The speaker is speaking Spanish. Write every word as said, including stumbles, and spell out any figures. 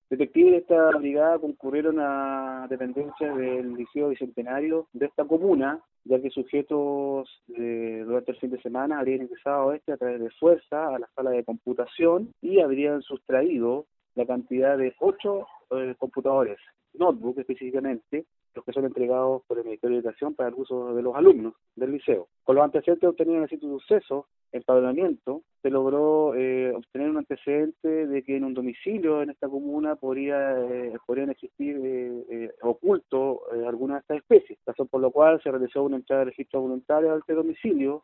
Detectives de esta brigada concurrieron a dependencias del Liceo Bicentenario de esta comuna, ya que sujetos eh, durante el fin de semana habrían ingresado a este a través de fuerza a la sala de computación y habrían sustraído la cantidad de ocho eh, computadores, notebook específicamente, los que son entregados por el Ministerio de Educación para el uso de los alumnos del liceo. Con los antecedentes obtenidos en el sitio de suceso, empadronamiento, se logró eh, obtener un antecedente de que en un domicilio en esta comuna podría, eh, podrían existir eh, eh, oculto eh, alguna de estas especies, razón por lo cual se realizó una entrada de registro voluntario a este domicilio